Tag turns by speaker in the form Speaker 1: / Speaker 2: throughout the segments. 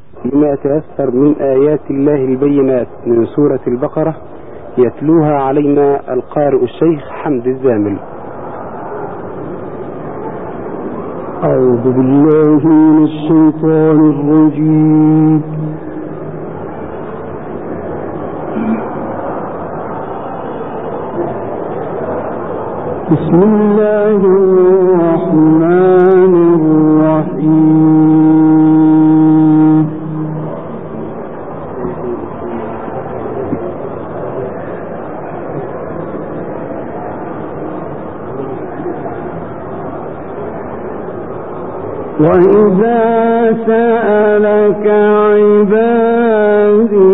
Speaker 1: لما يتيسر من آيات الله البينات من سورة البقرة، يتلوها علينا القارئ الشيخ حمد الزامل.
Speaker 2: أعوذ بالله من الشيطان الرجيم. بسم الله الرحمن الرحيم. وإذا سألك عبادي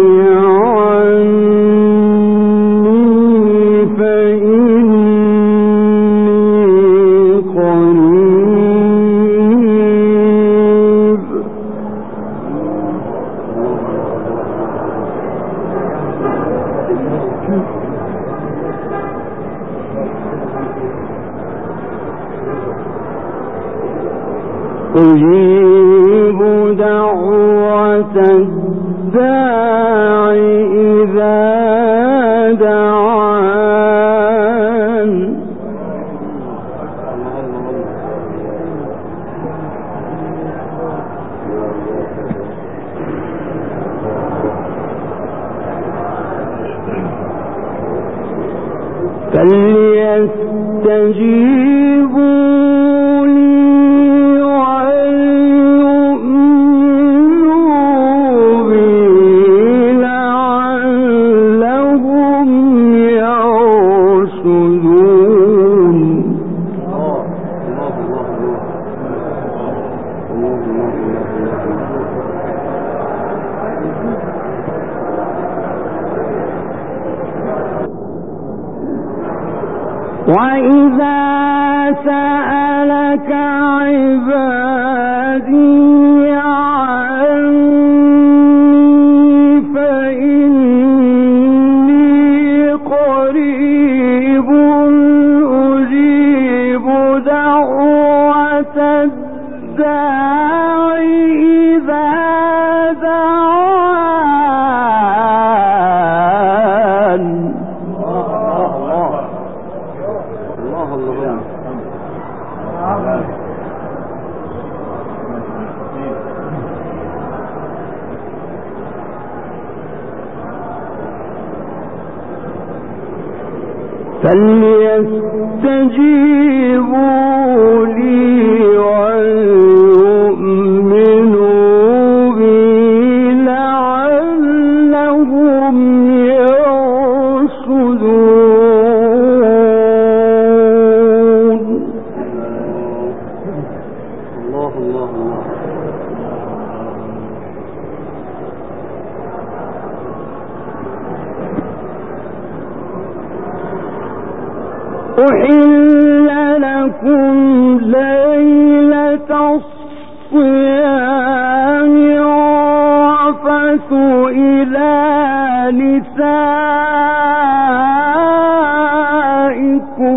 Speaker 2: أجيب دعوة الداع إذا دعان فليستجيبوا لي وإذا سألك عبادي عني فإني قريب أجيب دعوة الداع إذا دعان. فليستجيبوا لي وليؤمنوا بي لعلهم يرشدون. أحل لكم ليلة الصيام الرفث إلى نسائكم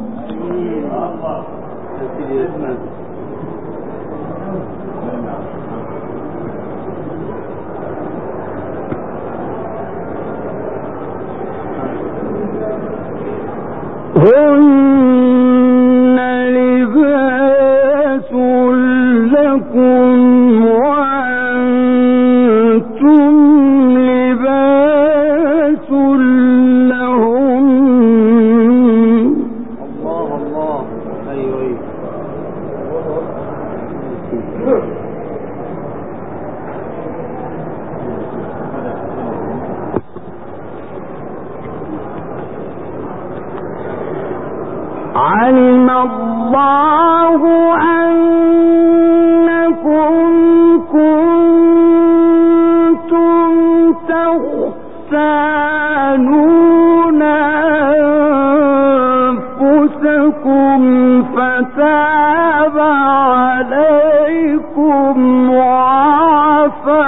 Speaker 2: هن لباس لكم وأنتم لباس لهم. الله أيوة. علم الله أنكم كنتم تختانون أنفسكم فتاب عليكم وعفى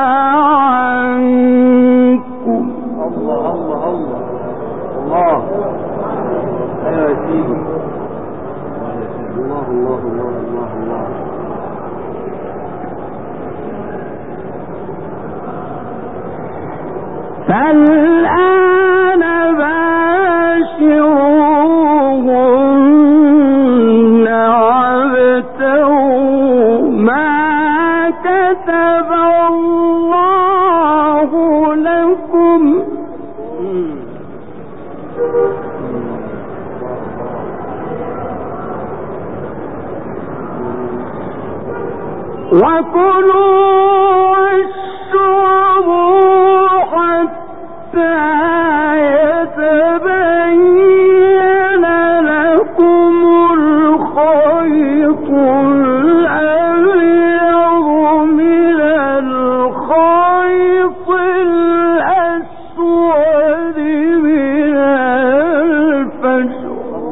Speaker 2: عنكم. الله الله الله الله الله الله الله. فالآن باشروهن وابتغوا ما كتب الله لكم وكلوا واشربوا حتى يتبين لكم الخيط الأبيض من الخيط الأسود من الفجر.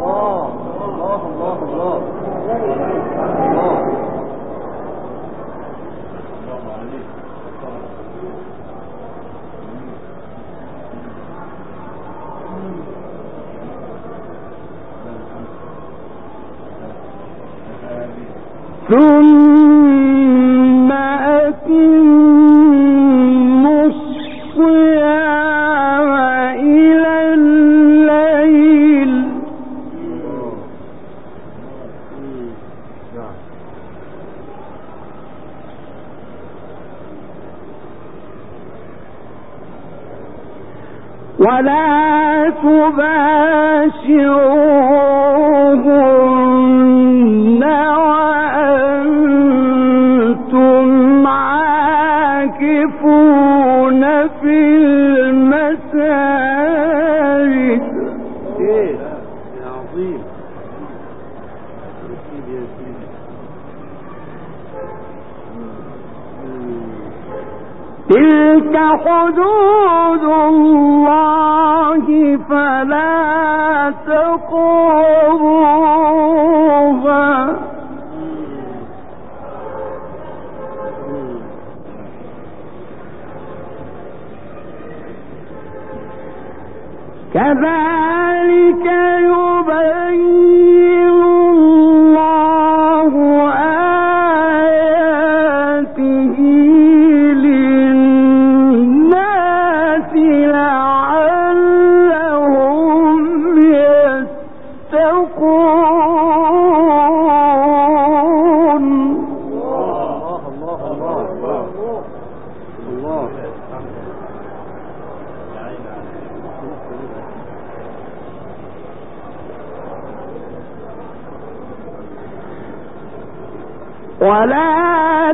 Speaker 2: ثم أتموا الصيام إلى الليل ولا تباشروهن وأنتم عاكفون في المساجد.
Speaker 1: يا عظيم يا سيدي.
Speaker 2: تلك حدود الله فلا تقربوها كذلك يبين الله آياته للناس لعلهم يتقون.
Speaker 1: الله الله الله.
Speaker 2: ولا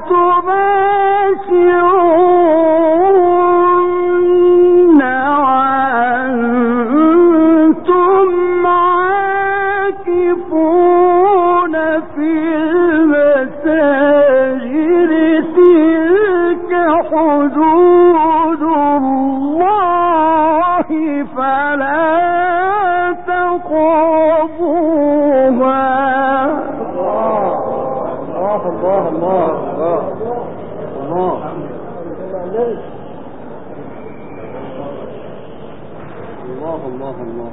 Speaker 2: تباشرون وأنتم عاكفون في المساجد تلك حدود الله فلا تقربوها.
Speaker 1: الله الله الله. الله الله الله.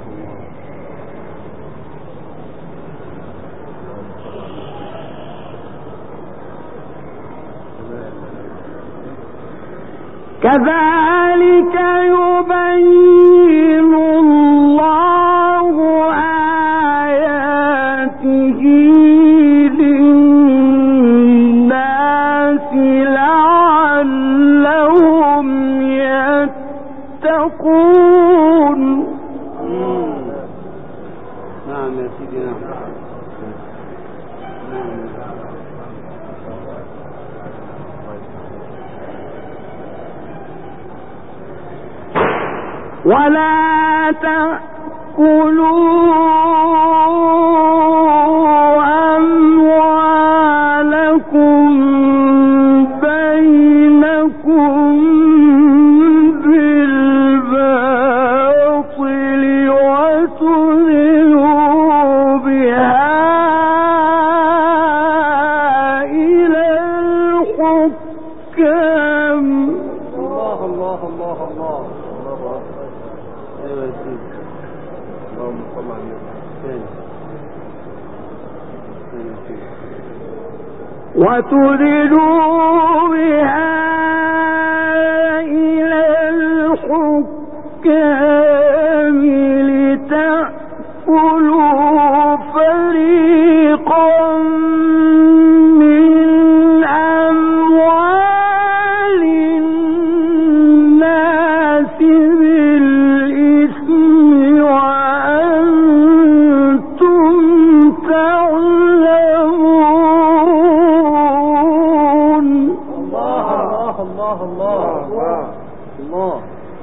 Speaker 2: كذلك يبين الله آياته للناس لعلهم يتقون.
Speaker 1: نعم يا سيدي. نعم.
Speaker 2: ولا تأكلوا أموالكم بينكم بالباطل وتدلوا بها إلى الحكام.
Speaker 1: الله الله الله الله. ايوه يا سيدي. اللهم صل على النبي.
Speaker 2: وتدلوا بها إلى الحكام الله الله الله الله.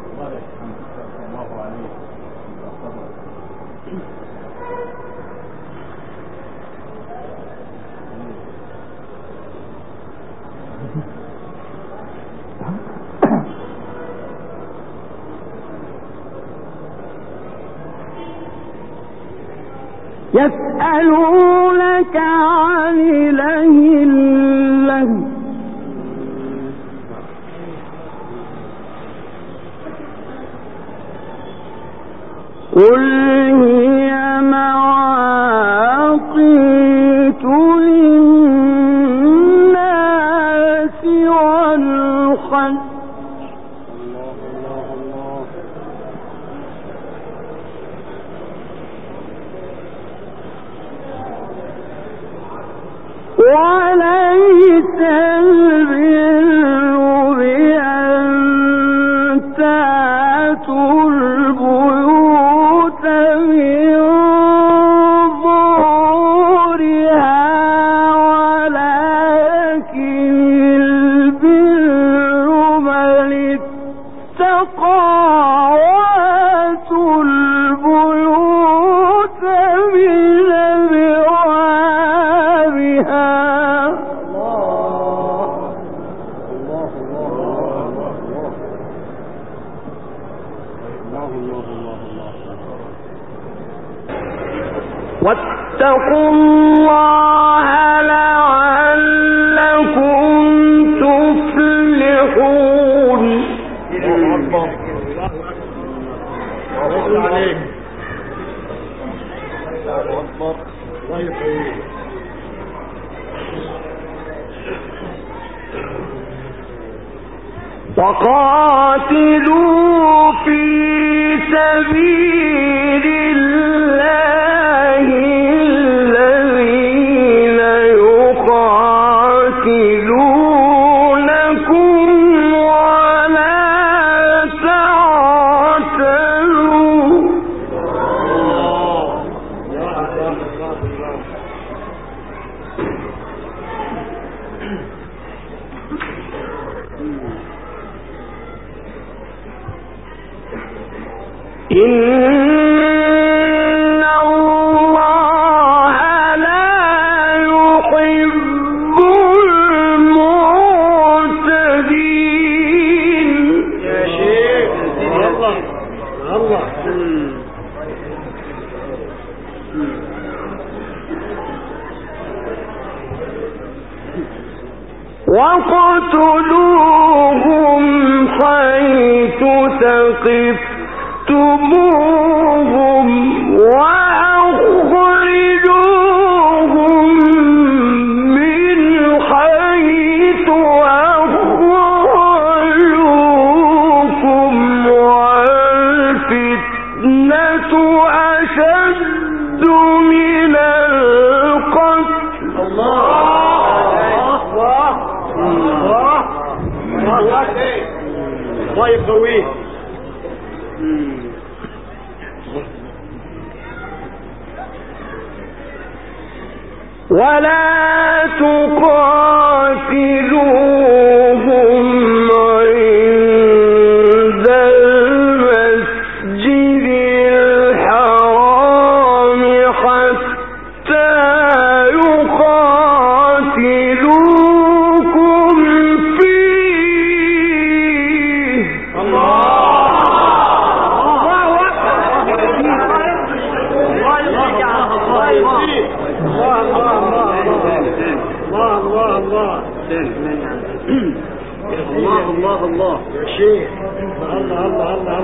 Speaker 2: يسألونك عن الأهلة قل هي مواقيت للناس والحج وليس البر بأن تأتوا البيوت من ظهورها ولكن البر من اتقى وأتوا البيوت من أبوابها. واتقوا الله لعلكم تفلحون. وقاتلوا في سبيل الله الذين يقاتلونكم ولا تعتدوا. إن الله لا يحب المعتدين. يا شيخ الله الله. وقتلوهم حيث ثقفتموهم وأخرجوهم من حيث أخرجوكم والفتنة أشد من القتل. الله يقويه. ولا تقاتلوهم عند المسجد الحرام حتى يقاتلوكم فيه. الله يا شيخ الله.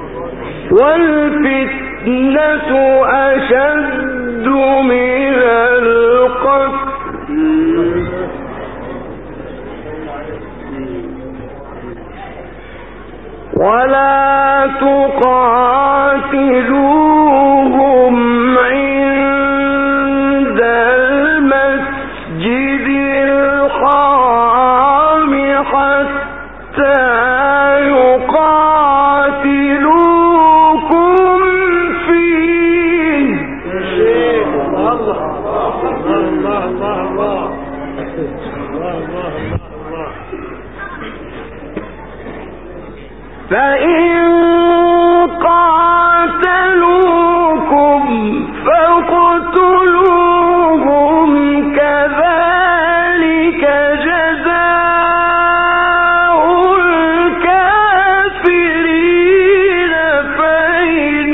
Speaker 2: والفتنة أشد من القتل. ولا تقاتلوهم عند المسجد الحرام حتى يقاتلوكم فيه. الله فإن قاتلوكم فاقتلوهم كذلك جزاء الكافرين فإن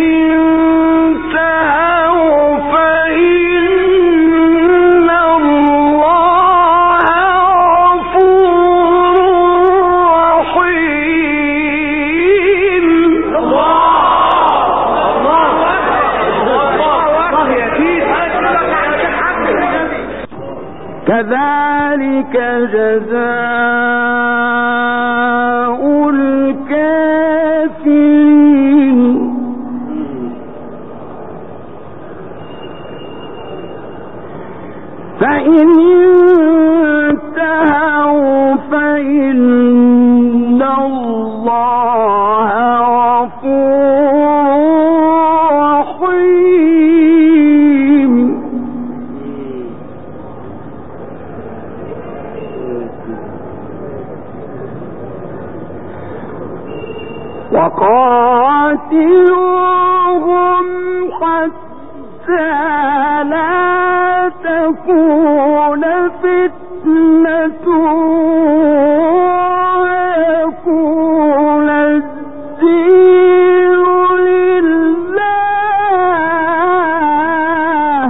Speaker 2: انتهوا فإن الله غفور رحيم. كذلك جزاء الكافرين فإن انتهوا فإن الله غفور رحيم. وقاتلوهم حتى لا تكون فتنة ويكون الدين لله.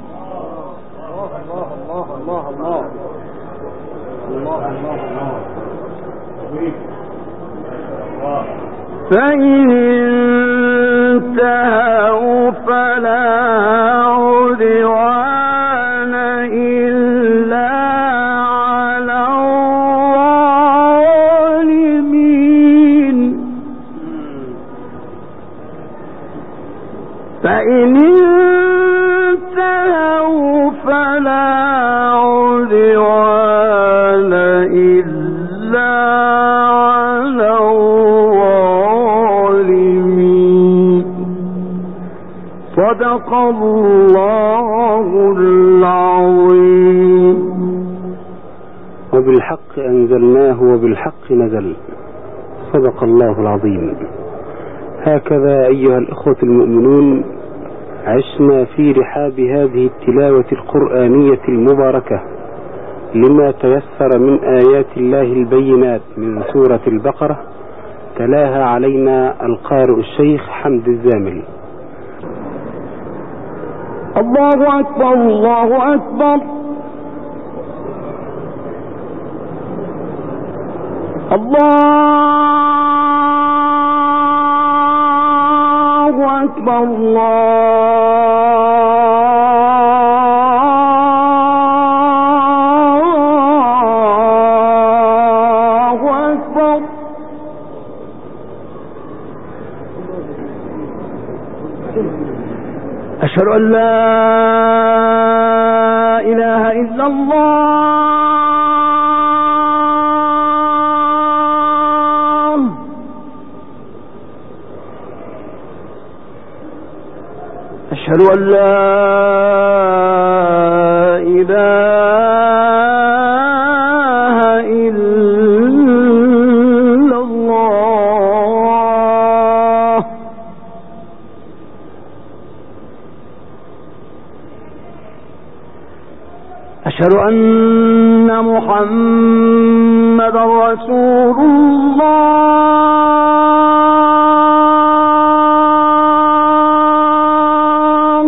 Speaker 2: فإن انتهوا فلا عدوان إلا على الظالمين. فإن انتهوا فلا عدوان إلا على الظالمين. صدق الله العظيم.
Speaker 1: وبالحق أنزلناه وبالحق نزل. صدق الله العظيم. هكذا أيها الإخوة المؤمنون عشنا في رحاب هذه التلاوة القرآنية المباركة لما تيسر من آيات الله البينات من سورة البقرة، تلاها علينا القارئ الشيخ حمد الزامل.
Speaker 2: الله أكبر الله أكبر. الله أكبر الله أكبر. أشهد أن لا إله إلا الله. أشهد أن لا إله إلا الله. أشهد أن محمدا رسول الله.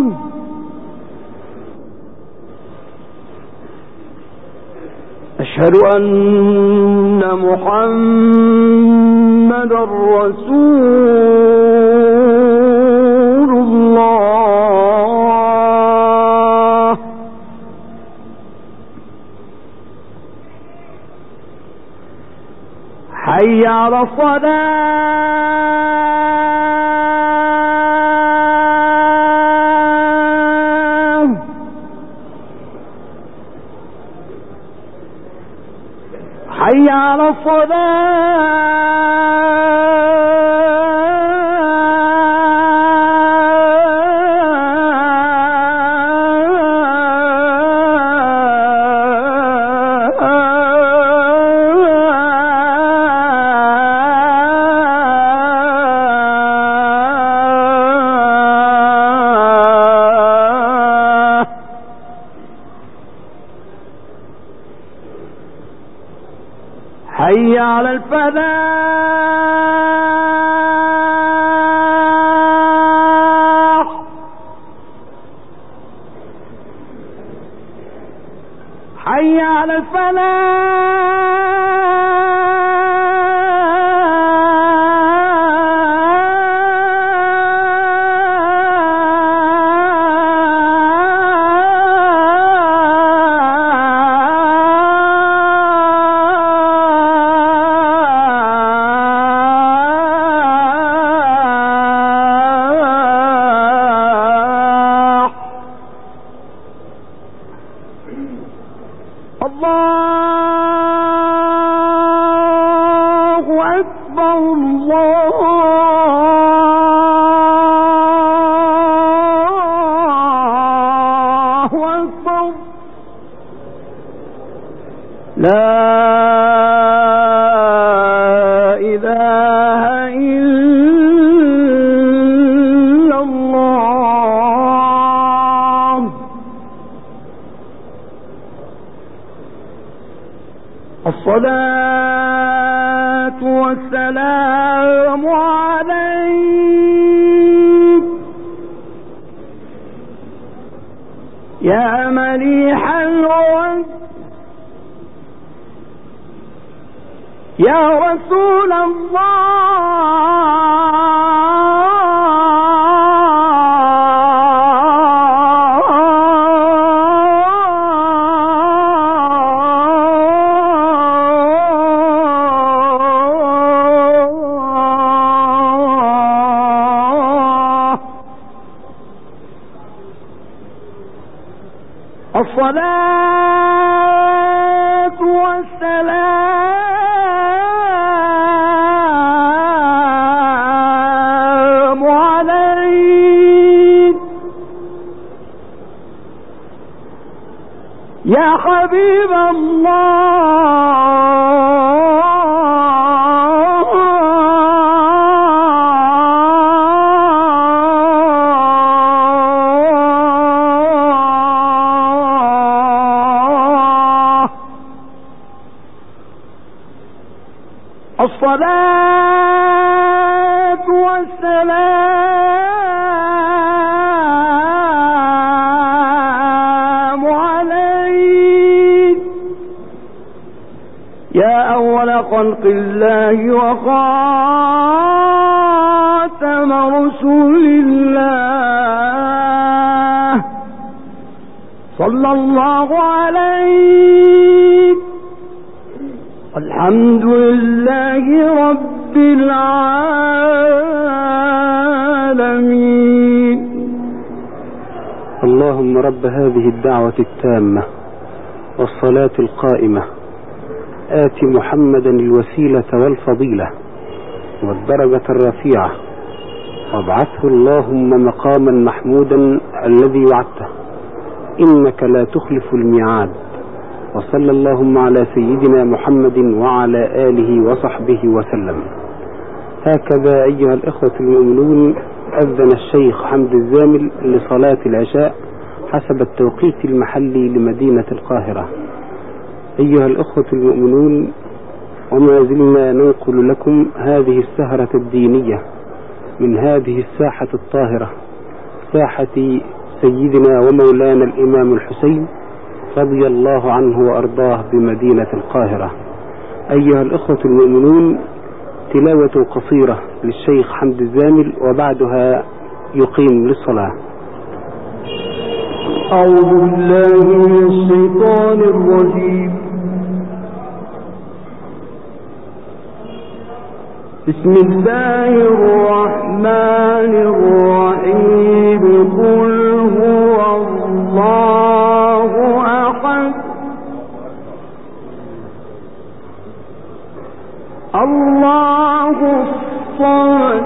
Speaker 2: أشهد أن محمدا رسول الله. حي على الصلاة. حي على الصلاة. حي على الفلاح حي على لا إله إلا الله. الصلاة والسلام عليك يا مليح الوجه يا رسول الله. الصلاة والسلام عليك يا حبيب الله. الصلاة والسلام عليك يا أول خلق الله وخاتم رسول الله صلى الله عليك. الحمد لله رب العالمين.
Speaker 1: اللهم رب هذه الدعوة التامة والصلاة القائمة آت محمدا الوسيلة والفضيلة والدرجة الرفيعة وابعثه اللهم مقاما محمودا الذي وعدته إنك لا تخلف الميعاد. وصلى اللهم على سيدنا محمد وعلى آله وصحبه وسلم. هكذا أيها الإخوة المؤمنون أذن الشيخ حمد الزامل لصلاة العشاء حسب التوقيت المحلي لمدينة القاهرة. أيها الإخوة المؤمنون، وما زلنا ننقل لكم هذه السهرة الدينية من هذه الساحة الطاهرة، ساحة سيدنا ومولانا الإمام الحسين رضي الله عنه وأرضاه بمدينة القاهرة. أيها الإخوة المؤمنون، تلاوة قصيرة للشيخ حمد الزامل وبعدها يقيم للصلاة.
Speaker 2: أعوذ بالله من الشيطان الرجيم. بسم الله الرحمن الرحيم. قل هو الله أحد الله الصمد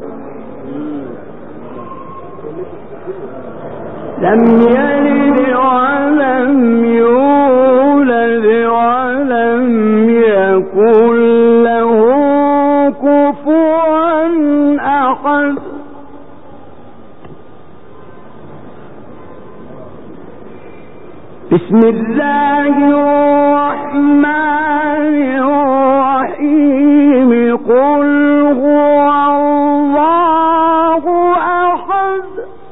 Speaker 2: لم يلد ولم يولد ولم يكن له كفوا أحد. بسم الله الرحمن الرحيم. قل هو الله أحد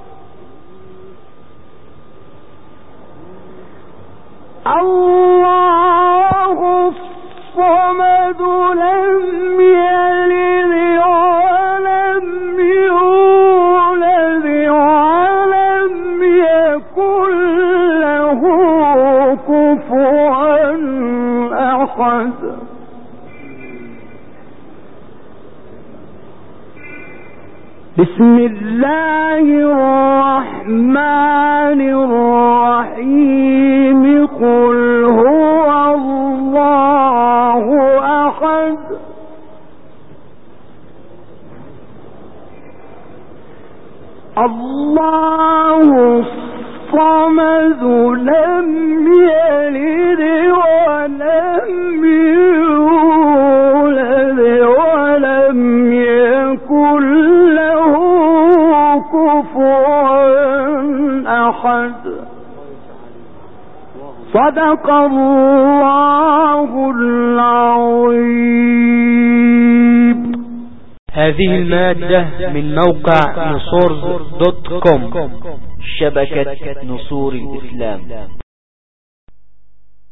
Speaker 2: الله الصمد لم يلد ولم يولد ولم يكن له كفوا أحد بسم الله الرحمن الرحيم قل هو الله أحد الله الصمد لم يلد ولم يولد ولم يكن له كفوا أحد صدق الله العظيم.
Speaker 3: هذه المادة من موقع نصورز.com، شبكة نصور الإسلام.